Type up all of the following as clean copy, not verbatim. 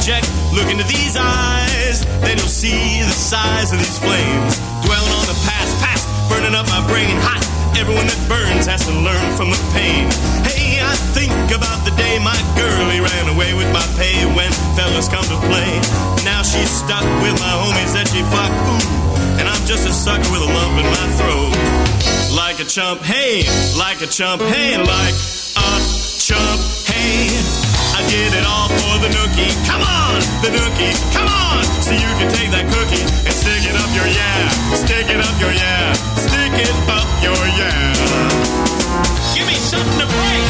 project. Look into these eyes, then you'll see the size of these flames. Dwelling on the past, burning up my brain. Hot, everyone that burns has to learn from the pain. Hey, I think about the day my girlie ran away with my pay when fellas come to play. Now she's stuck with my homies that she fucked, ooh, and I'm just a sucker with a lump in my throat. Like a chump, hey, like a chump, hey, like a chump, hey. I did it all for the nookie. Come on, the nookie, come on. So you can take that cookie and stick it up your yeah. Stick it up your yeah. Stick it up your yeah. Give me something to break.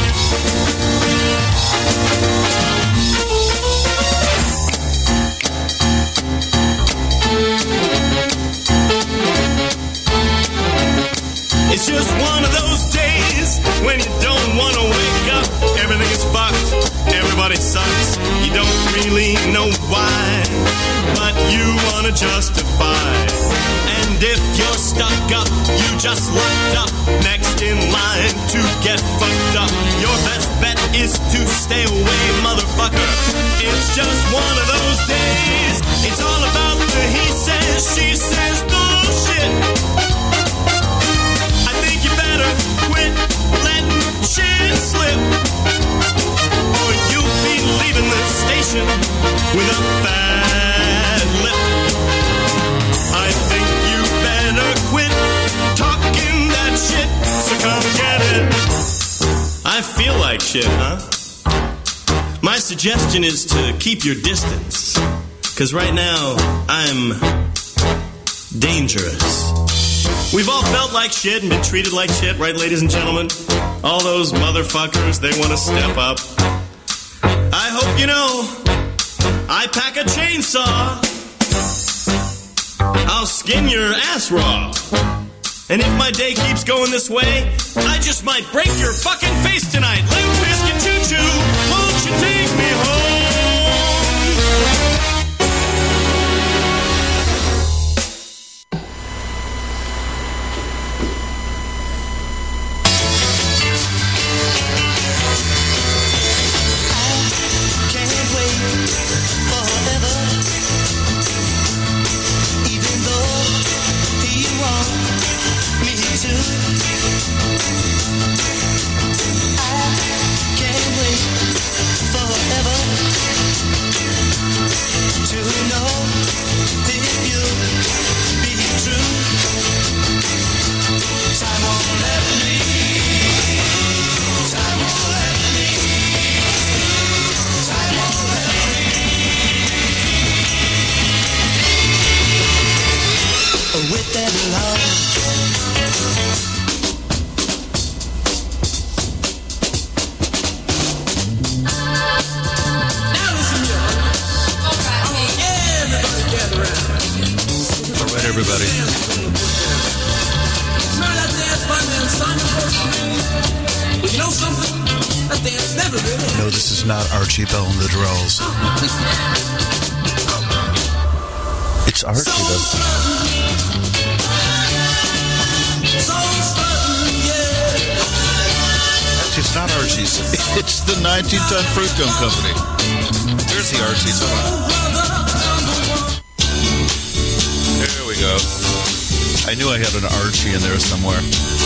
It's just one of those days when you don't want to wake up. Everything is fucked. Everybody sucks. You don't really know why, but you want to justify. And if you're stuck up, you just locked up next in line to get fucked up. Your best bet is to stay away, motherfucker. It's just one of those days. It's all about the he says, she says bullshit. I think you better quit letting shit slip, or you'll be leaving the station with a fat lip. I think you better quit talking that shit, so come get it. I feel like shit, huh? My suggestion is to keep your distance, 'cause right now I'm dangerous. We've all felt like shit and been treated like shit, right, ladies and gentlemen? All those motherfuckers, they want to step up. I hope you know, I pack a chainsaw. I'll skin your ass raw. And if my day keeps going this way, I just might break your fucking face tonight. Limp Bizkit choo-choo, won't you take me home? Archie Bell and the Drells. It's Archie though. Actually, it's not Archie's. It's the 1910 Fruit Gum Company. There's the Archie's. There we go. I knew I had an Archie in there somewhere.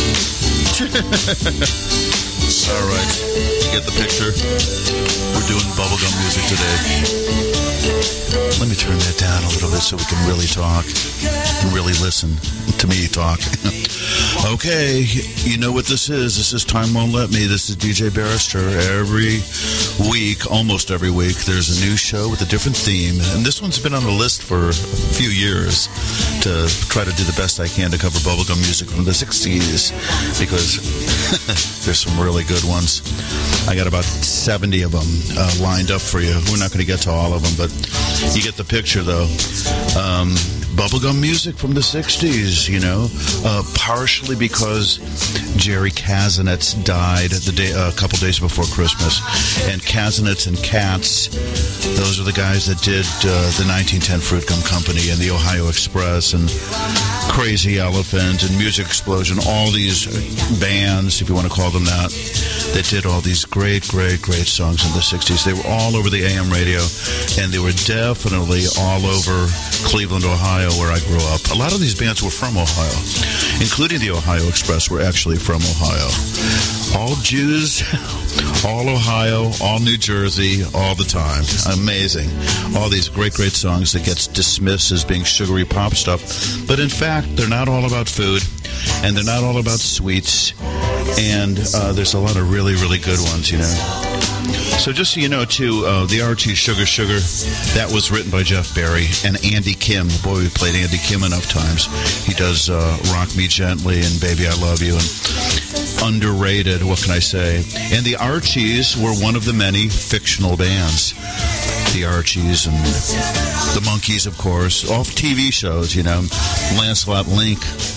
All right, get the picture. We're doing bubblegum music today. Let me turn that down a little bit so we can really talk and really listen to me talk. Okay, you know what this is. This is Time Won't Let Me. This is DJ Barrister. Every week, almost every week, there's a new show with a different theme. And this one's been on the list for a few years to try to do the best I can to cover bubblegum music from the 60s, because there's some really good ones. I got about 70 of them lined up for you. We're not going to get to all of them, but you get the picture, though. Bubblegum music from the 60s, you know, partially because Jerry Kasanetz died a couple days before Christmas. And Kasanetz and Katz, those are the guys that did the 1910 Fruit Gum Company and the Ohio Express and Crazy Elephant and Music Explosion, all these bands, if you want to call them that did all these great, great, great songs in the 60s. They were all over the AM radio, and they were definitely all over Cleveland, Ohio, where I grew up. A lot of these bands were from Ohio, including the Ohio Express were actually from Ohio. All Jews, all Ohio, all New Jersey, all the time. Amazing. All these great, great songs that gets dismissed as being sugary pop stuff. But in fact, they're not all about food, and they're not all about sweets. And there's a lot of really, really good ones, you know. So just so you know, too, the Archie Sugar Sugar, that was written by Jeff Barry and Andy Kim. Boy, we played Andy Kim enough times. He does Rock Me Gently and Baby I Love You, and underrated, what can I say? And the Archies were one of the many fictional bands. The Archies and the Monkees, of course, off TV shows, you know. Lancelot Link,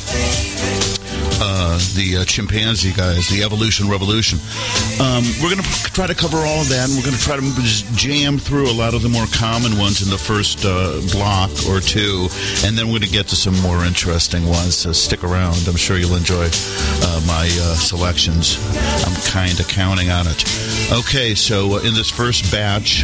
the Chimpanzee guys, the Evolution Revolution. We're going to try to cover all of that, and we're going to try to just jam through a lot of the more common ones in the first block or two, and then we're going to get to some more interesting ones, so stick around. I'm sure you'll enjoy my selections. I'm kind of counting on it. Okay, so in this first batch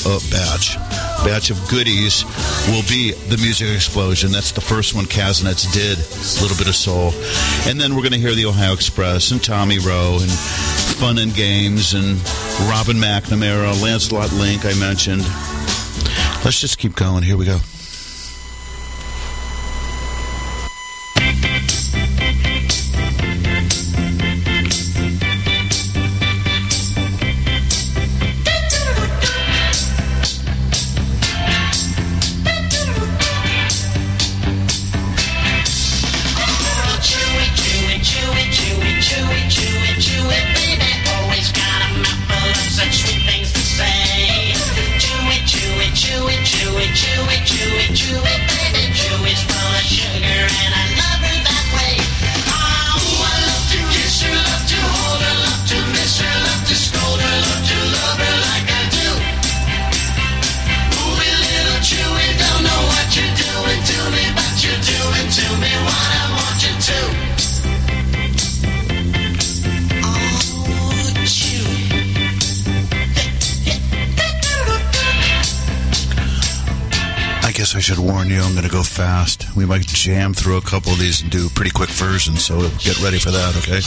of goodies will be the Music Explosion. That's the first one Kaznets did, a little bit of soul. And then we're going to hear the Ohio Express and Tommy Rowe and Fun and Games and Robin McNamara, Lancelot Link I mentioned. Let's just keep going. Here we go. I should warn you, I'm going to go fast. We might jam through a couple of these and do pretty quick versions, so get ready for that, okay?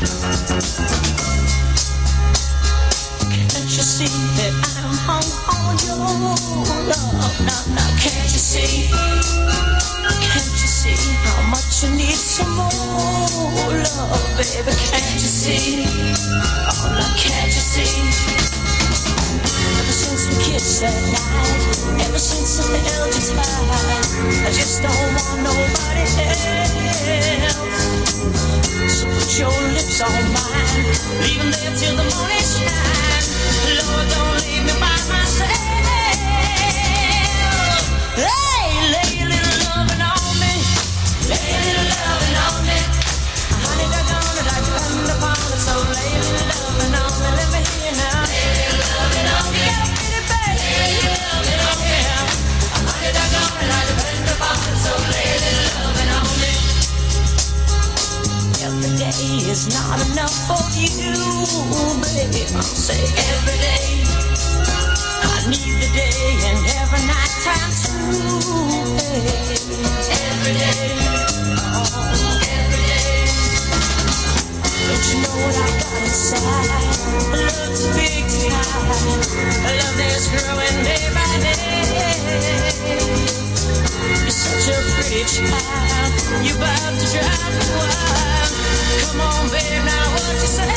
Can't you see that I'm hung on your love? Now, can't you see? Can't you see how much you need some more love, baby? Can't you see? Oh, now, can't you see? Ever since we kissed that night, ever since I held you tight, I just don't want nobody else. So put your lips on mine, leave them there till the morning shine. Lord, don't leave me by myself. Hey, lay a little loving on me, lay a little loving on me. Honey, doggone it, I depend upon it, so lay a little loving on me. Let me hear you now. Lay a little loving on me. You got a pretty baby. Lay a little loving on me. Honey, doggone it, I depend upon it, so lay a little loving on me. Every day is not enough for you, baby. I'll say every day. I need the day and every night time too, baby. Every day, oh, every day. Don't you know what I got inside? Love's a big tide. Love that's growing day by day. You're such a pretty child. You're about to drive me wild. Come on, babe, now what you say?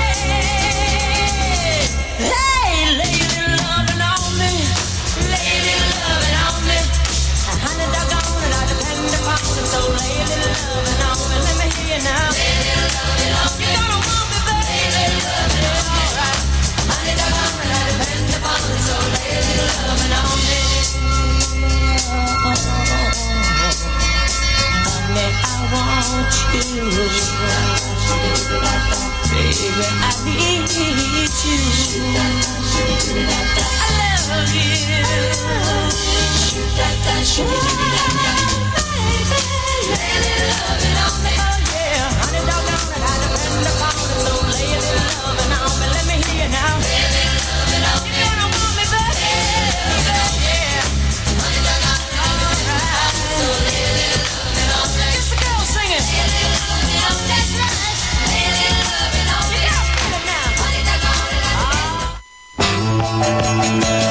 Hey, lay a little loving on me. Lay a little loving on me. Honey, doggone it, I depend upon it. So lay a little loving on me. Let me hear you now. Lay a little loving on me. You're gonna want me, baby. Lay a little loving on me. All right. Honey, doggone it, I depend upon it. So lay a little loving on me. Honey, I want you. Baby, I need you. I love you. Lay a little loving on me. Oh yeah, honey, doggone it, I depend upon it. So lay a little loving on me. Let me hear you now. Lay a little loving on me. You're gonna want me, baby. Yeah. Honey, doggone it, I depend upon it. So lay a little loving on me. Just the girl singing. Lay a little loving on me. That's right. Lay a little loving on me. You gotta feel it now. Honey, doggone it, I depend upon it.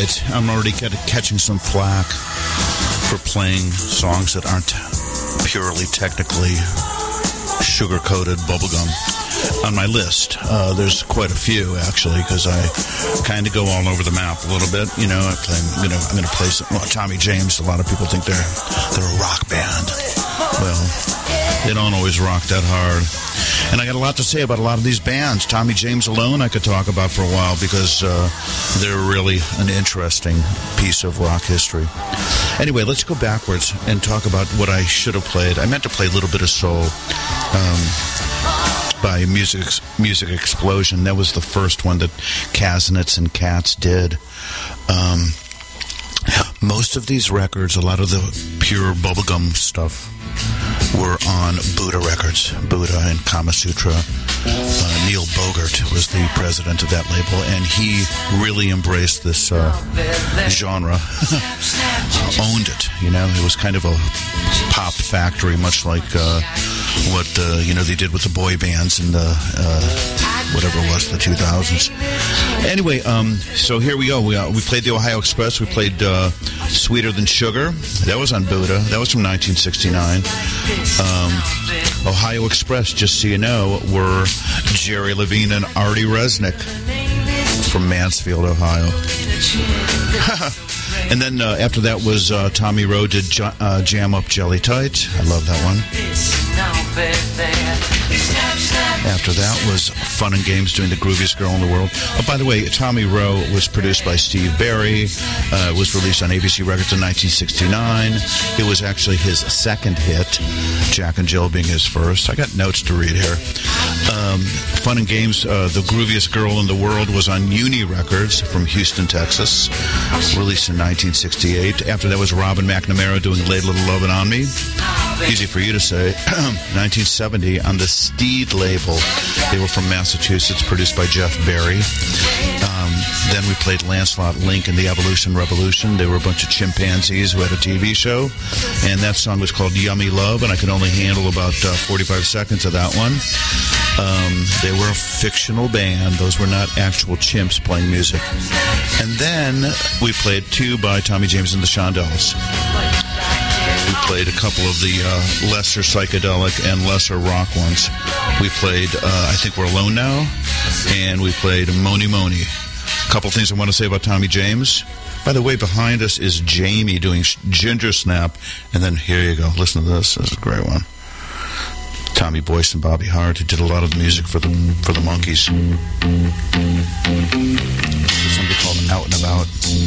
right. I'm already catching some flack for playing songs that aren't purely technically sugar-coated bubblegum on my list. There's quite a few, actually, because I kind of go all over the map a little bit. I'm going to play Tommy James. A lot of people think they're a rock band. Well, they don't always rock that hard. And I got a lot to say about a lot of these bands. Tommy James alone I could talk about for a while because they're really an interesting piece of rock history. Anyway, let's go backwards and talk about what I should have played. I meant to play a little bit of soul by Music Explosion. That was the first one that Kaznitz and Katz did. Most of these records, a lot of the pure bubblegum stuff, were on Buddha Records, Buddha and Kama Sutra. Neil Bogart was the president of that label, and he really embraced this genre, owned it. It was kind of a pop factory, much like what they did with the boy bands in the whatever it was, the 2000s. Anyway, so here we go. We played the Ohio Express. We played Sweeter Than Sugar. That was on Buddha. That was from 1969. Ohio Express, just so you know, were Jerry Levine and Artie Resnick from Mansfield, Ohio. And then after that was Tommy Rowe did Jam Up Jelly Tight. I love that one. After that was Fun and Games doing The Grooviest Girl in the World. Oh, by the way, Tommy Rowe was produced by Steve Barry. It was released on ABC Records in 1969. It was actually his second hit, Jack and Jill being his first. I got notes to read here. Fun and Games, The Grooviest Girl in the World was on Uni Records from Houston, Texas, released in 1968. After that was Robin McNamara doing Lay Little Lovin' on Me. Easy for you to say. 1970 on the Steed label. They were from Massachusetts, produced by Jeff Barry. Then we played Lancelot Link and the Evolution Revolution. They were a bunch of chimpanzees who had a TV show, and that song was called Yummy Love, and I could only handle about 45 seconds of that one. They were a fictional band. Those were not actual chimps playing music. And then we played two by Tommy James and the Shondells. We played a couple of the lesser psychedelic and lesser rock ones. We played I Think We're Alone Now, and we played Moni Moni. A couple things I want to say about Tommy James. By the way, behind us is Jamie doing Ginger Snap, and then here you go. Listen to this. This is a great one. Tommy Boyce and Bobby Hart, who did a lot of the music for the Monkees. There's something called Out and About.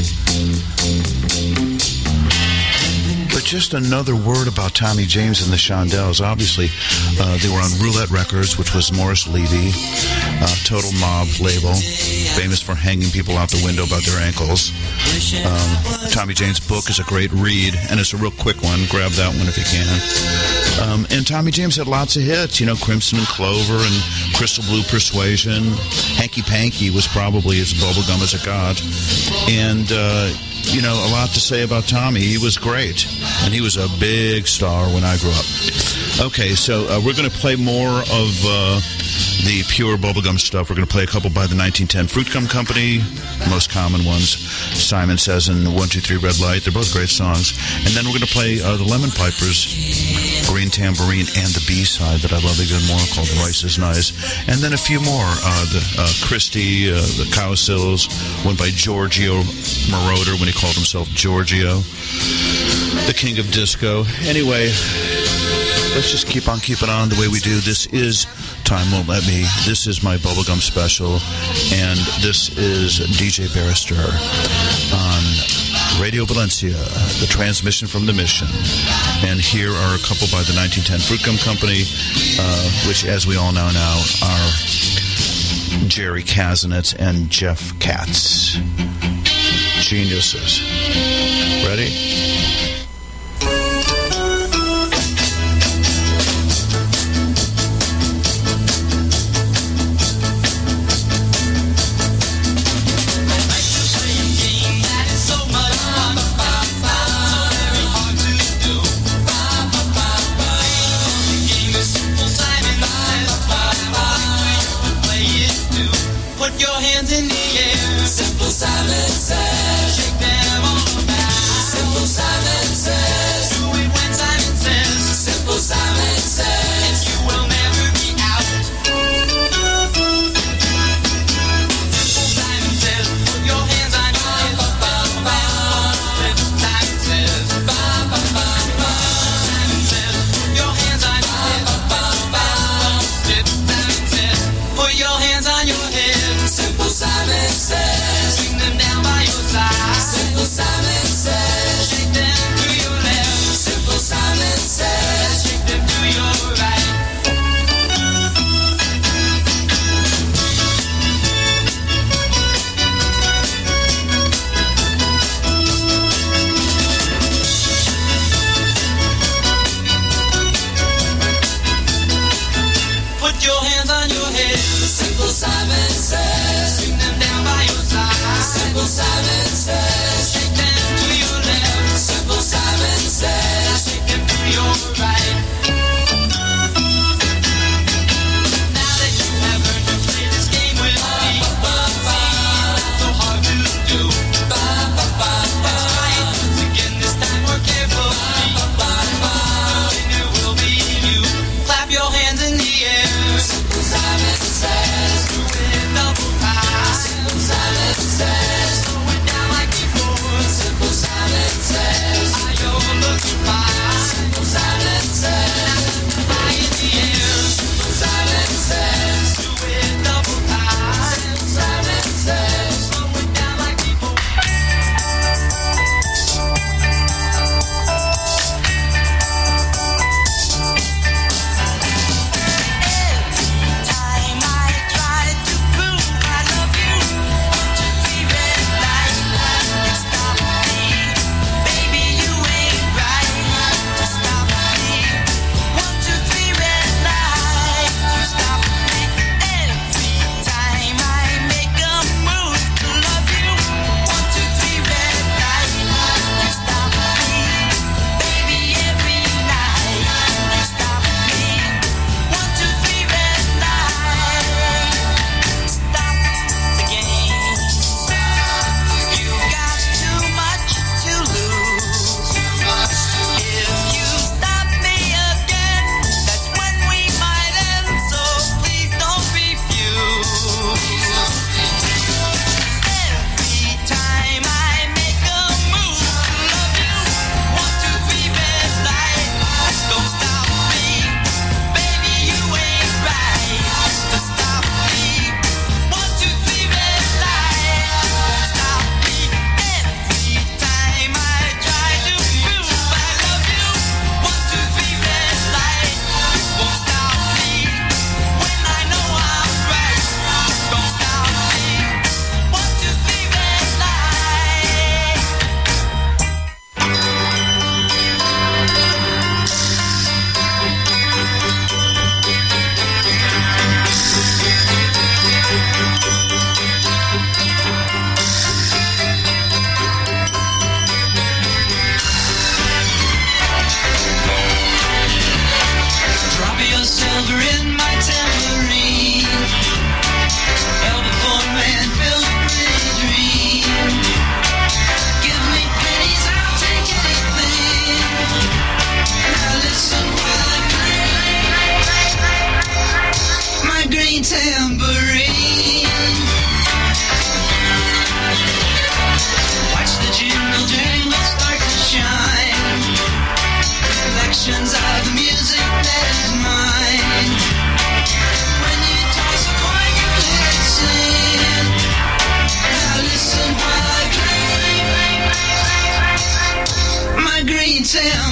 But just another word about Tommy James and the Shondells. Obviously, they were on Roulette Records, which was Morris Levy, Total Mob label, famous for hanging people out the window by their ankles. Tommy James' book is a great read, and it's a real quick one. Grab that one if you can. And Tommy James had lots of hits, Crimson and Clover and Crystal Blue Persuasion. Hanky Panky was probably as bubblegum as it got. And a lot to say about Tommy. He was great, and he was a big star when I grew up. Okay, so we're going to play more of the pure bubblegum stuff. We're going to play a couple by the 1910 Fruit Gum Company, most common ones, Simon Says and 1, 2, 3 Red Light. They're both great songs. And then we're going to play the Lemon Pipers, Green Tambourine, and the B-side that I love even more, called Rice is Nice. And then a few more, the Christie, the Cowsills, one by Giorgio Moroder when he called himself Giorgio, the King of Disco. Anyway, let's just keep on keeping on the way we do. This is Time Won't Let Me. This is my Bubblegum special, and this is DJ Barrister on Radio Valencia, the transmission from the Mission. And here are a couple by the 1910 Fruit Gum Company, which, as we all know now, are Jerry Kaznitz and Jeff Katz. Geniuses. Ready? Put your hands in the air. Simple Simon says, shake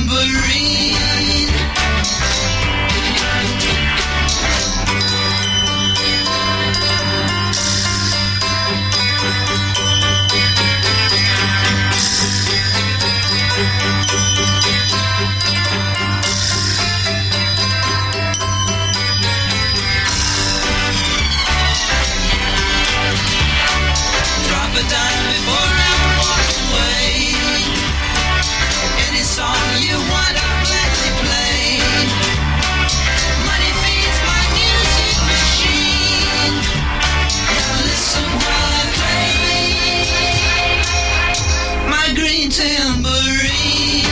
tambourine. Drop a dime before I walk away. Any song you want, I'll gladly play. Money feeds my music machine. Now listen while I play my green tambourine.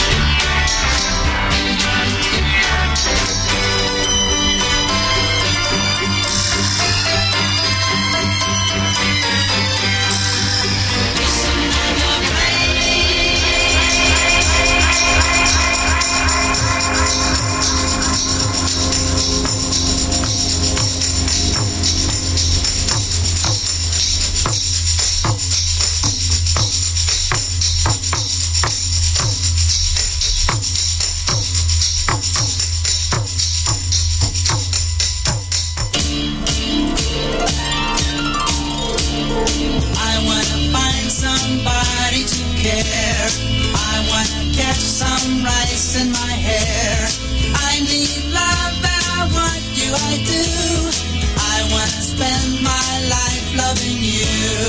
I wanna find somebody to care. I wanna catch some rice in my hair. I need love and I want you, I do. I wanna spend my life loving you.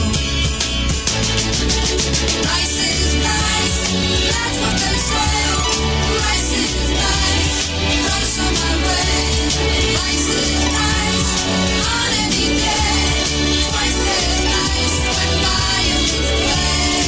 Rice is nice, that's what they say. Rice is nice, throw some my way. Rice is nice, on any day. Twice as nice when violins play.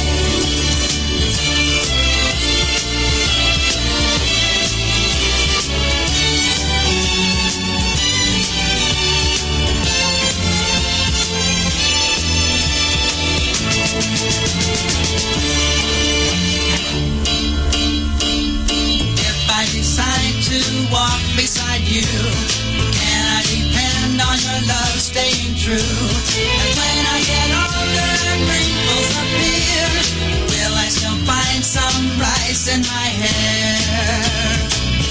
If I decide to walk beside you, can I depend on your love staying true? And when I get older and wrinkles appear, will I still find some rice in my hair?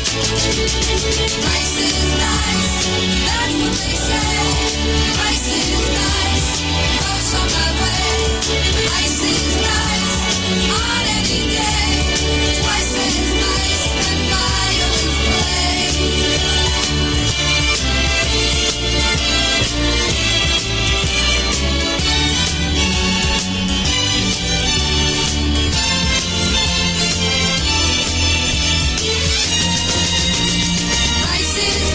Rice is nice, that's what they say. Rice is nice, throw some my way. Rice is nice, on any day. Twice as nice when violins play. Rice is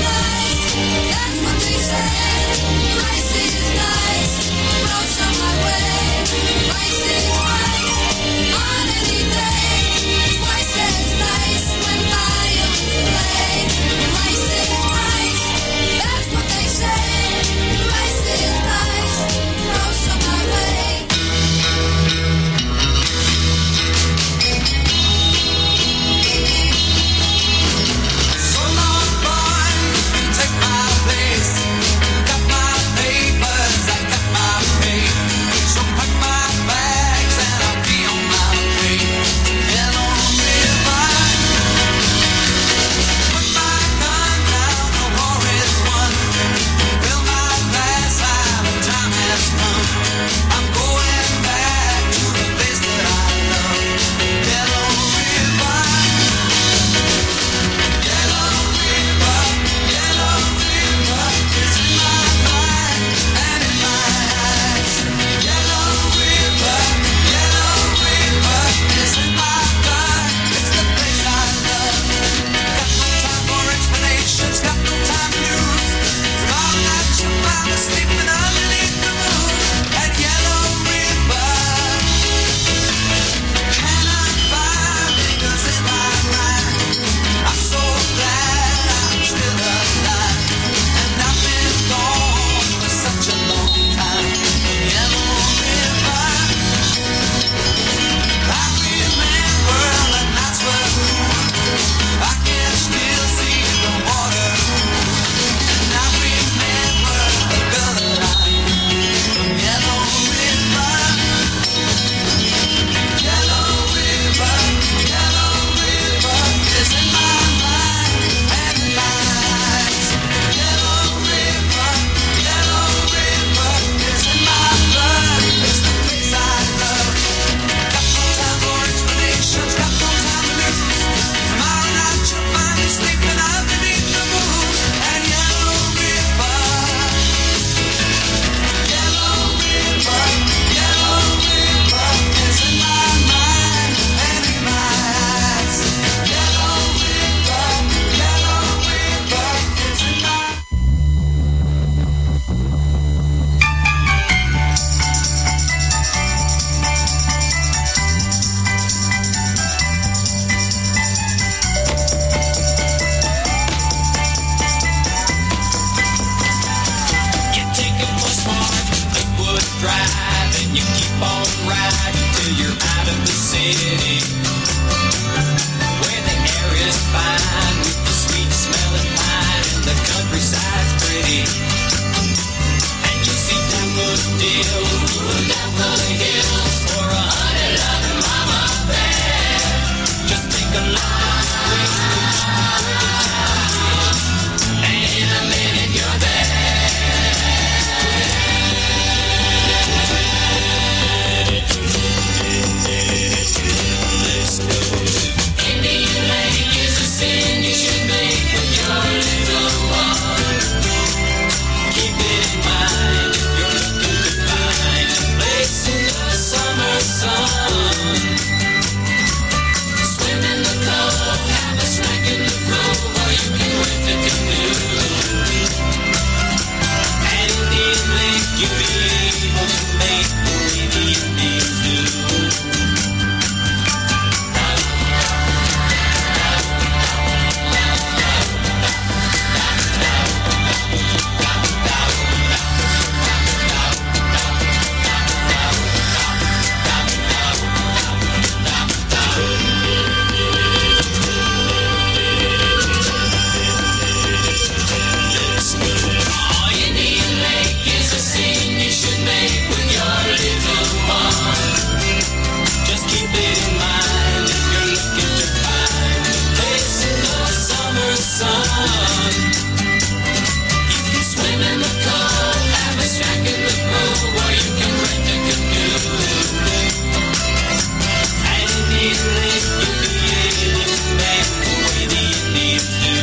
city, where the air is fine with the sweet smelling pine and the countryside's pretty. And you see daffodils, daffodils for a honey loving mama bear. Just take a long break, and in a minute you're there. Indian Lake is a sin you should make with your little one. Keep it in mind if you're looking to find a place in the summer sun. Swim in the cove, have a snack in the grove, or you can rent a canoe. At Indian Lake you'll be able to make the way the Indians do. Just keep it in mind if you're looking to find a place in the summer sun. You can swim in the cove, have a shack in the grove, or you can rent a canoe. At Indian Lake you'll be able to make the way the Indians do.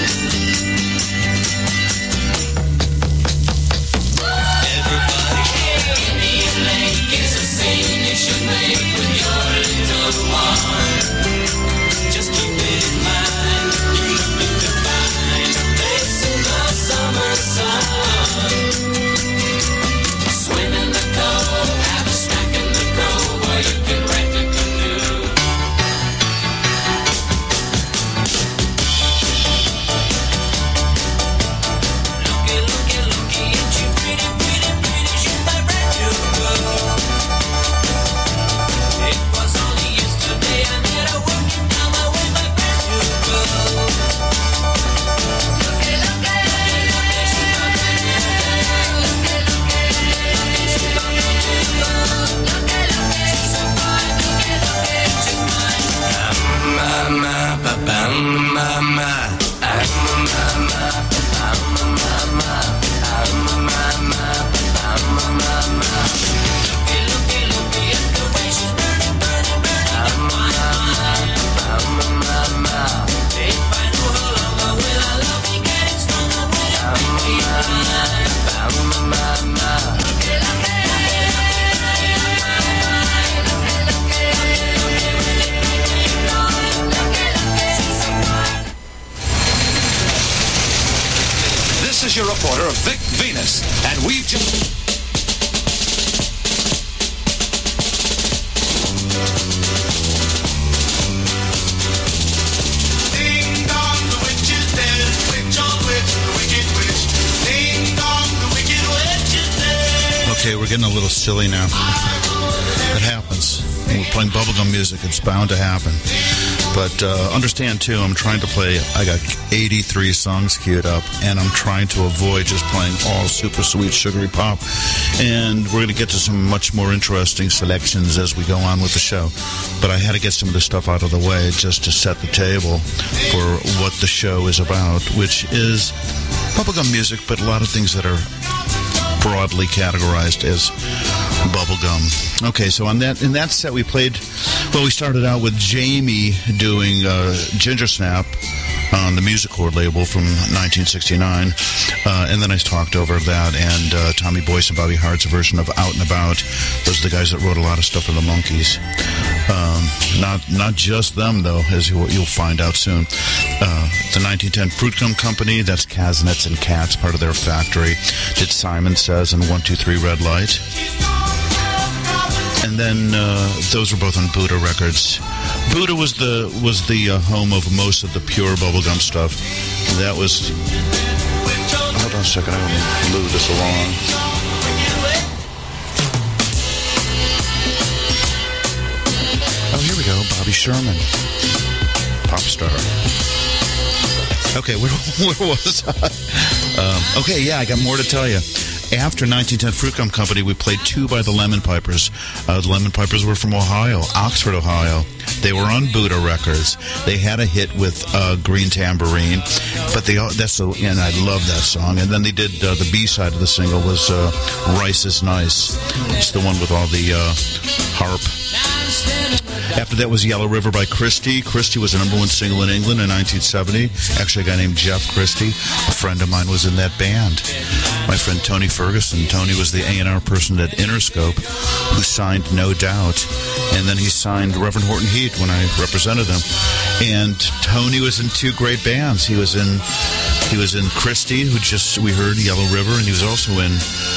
Everybody, Indian Lake is a scene you should make with your little one. Just keep it in mind if you're looking to find a place in the summer sun. Swim in the cove, have a snack in the grove, or you can rent a canoe. Looky at you, pretty, pretty, pretty, she's my brand new girl. It was only yesterday I met her walking down my way, my brand new girl. Looky, she's my brand new girl. She's my brand new girl. She's so fine. She's mine. Mama, papa, mama. Looky at the way she's burning, burning, burning. If I knew how long I will, I love me getting stronger when I think This is your reporter, Vic Venus, and we've just... Ding dong, the witch is dead. Witch on witch, the wicked witch. Ding dong, the wicked witch is dead. Okay, we're getting a little silly now. It happens. When we're playing bubblegum music, it's bound to happen. But understand, too, I'm trying to play, I got 83 songs queued up, and I'm trying to avoid just playing all super sweet, sugary pop. And we're going to get to some much more interesting selections as we go on with the show. But I had to get some of this stuff out of the way just to set the table for what the show is about, which is bubblegum music, but a lot of things that are broadly categorized as bubblegum. Okay, so in that set we played, well, we started out with Jamie doing Ginger Snap on the Music Core label from 1969, and then I talked over that, and Tommy Boyce and Bobby Hart's version of Out and About. Those are the guys that wrote a lot of stuff for the Monkees. Not just them, though, as you'll find out soon. The 1910 Fruit Gum Company, that's Kaznets and Cats, part of their factory, did Simon Says and 1, 2, 3 Red Light. And then those were both on Buddha Records. Buddha was the home of most of the pure bubblegum stuff. That was... Hold on a second, I'm going to move this along. Oh, here we go. Sherman, pop star. Okay, where was I? Okay, yeah, I got more to tell you. After 1910 Fruit Gum Company, we played two by the Lemon Pipers. The Lemon Pipers were from Ohio, Oxford, Ohio. They were on Buddha Records. They had a hit with Green Tambourine, but and I love that song. And then they did the B-side of the single was Rice is Nice. It's the one with all the harp. After that was Yellow River by Christie. Christie was a #1 single in England in 1970. Actually, a guy named Jeff Christie, a friend of mine, was in that band. My friend Tony Ferguson. Tony was the A&R person at Interscope who signed No Doubt. And then he signed Reverend Horton Heat when I represented him. And Tony was in two great bands. He was in Christie, we heard Yellow River, and he was also in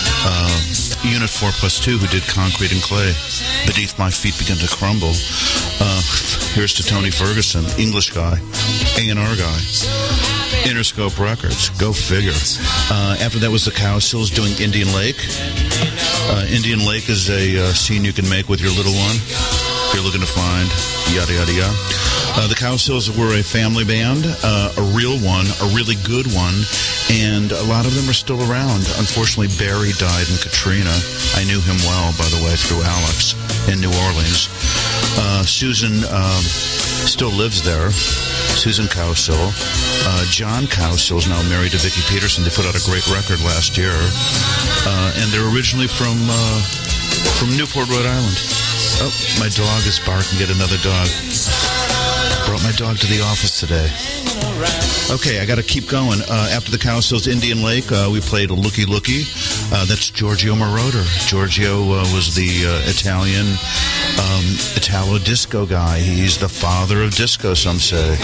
Unit 4+2, who did Concrete and Clay. Beneath My Feet Begin to Crumble. Here's to Tony Ferguson, English guy, A&R guy. Interscope Records, go figure. After that was the Cowsills doing Indian Lake. Indian Lake is a scene you can make with your little one if you're looking to find yada yada yada. The Cowsills were a family band, a real one, a really good one, and a lot of them are still around. Unfortunately, Barry died in Katrina. I knew him well, by the way, through Alex in New Orleans. Susan still lives there. Susan Cowsill. John Cowsill is now married to Vicki Peterson. They put out a great record last year. And they're originally from Newport, Rhode Island. Oh, my dog is barking at another dog. Brought my dog to the office today. Okay, I got to keep going. After the Cowsills, Indian Lake, we played a Looky Looky. That's Giorgio Moroder. Giorgio was the Italian Italo disco guy. He's the father of disco, some say.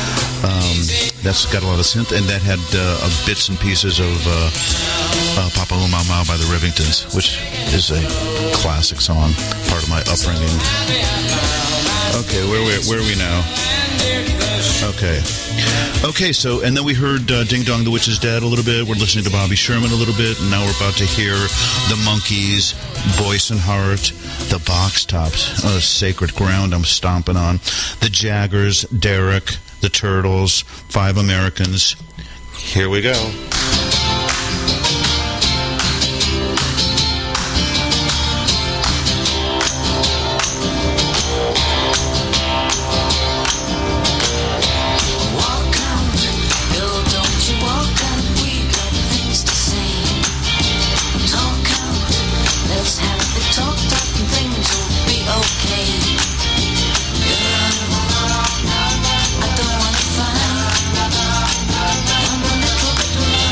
That's got a lot of synth, and that had bits and pieces of Papa Oom Mau Mau by the Rivingtons, which is a classic song, part of my upbringing. Okay, where are we now? Okay, so, and then we heard Ding Dong the Witch is Dead a little bit. We're listening to Bobby Sherman a little bit, and now we're about to hear the Monkees, Boyce and Hart, the Box Tops, sacred ground I'm stomping on, the Jaggers, Derek, the Turtles, Five Americans. Here we go. I don't wanna fight. I'm a little bit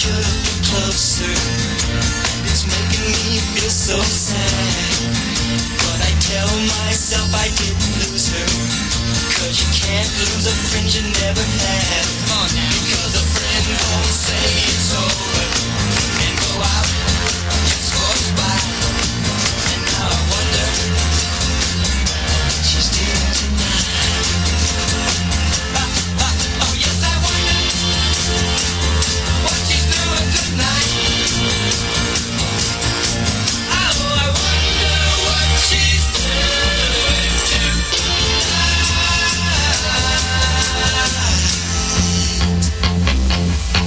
should have been closer, and it's making me feel so sad. But I tell myself I didn't lose her, 'cause you can't lose a friend you never had. Because a friend won't say it's over and go out just for a spot. And now I wonder what she's doing tonight. Oh yes, I wonder what she's doing tonight. Oh, I wonder what she's doing tonight.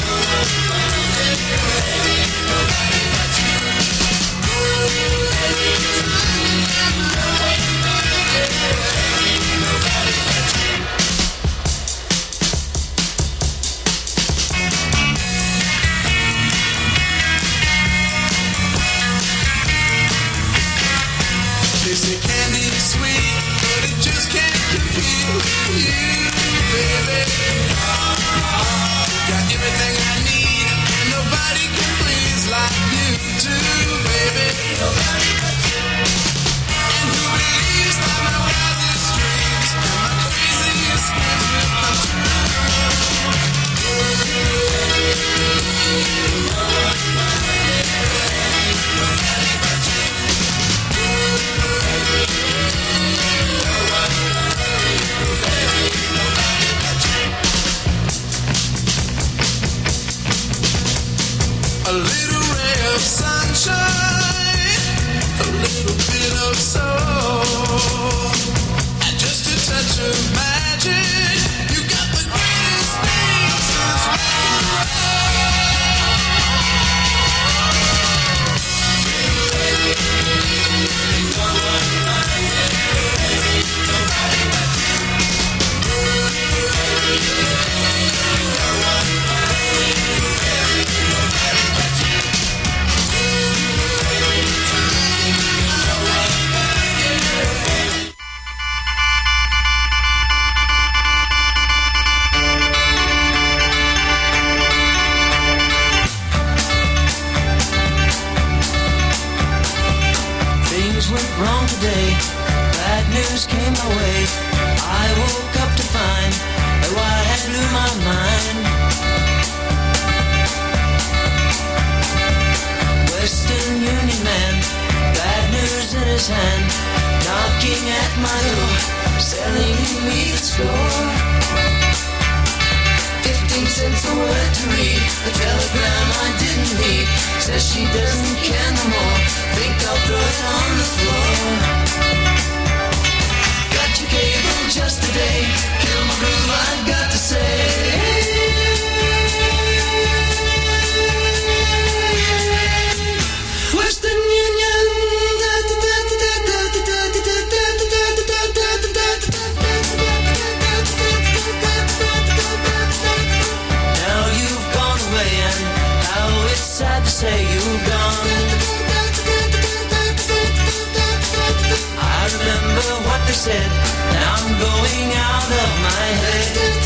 Said, now I'm going out of my head.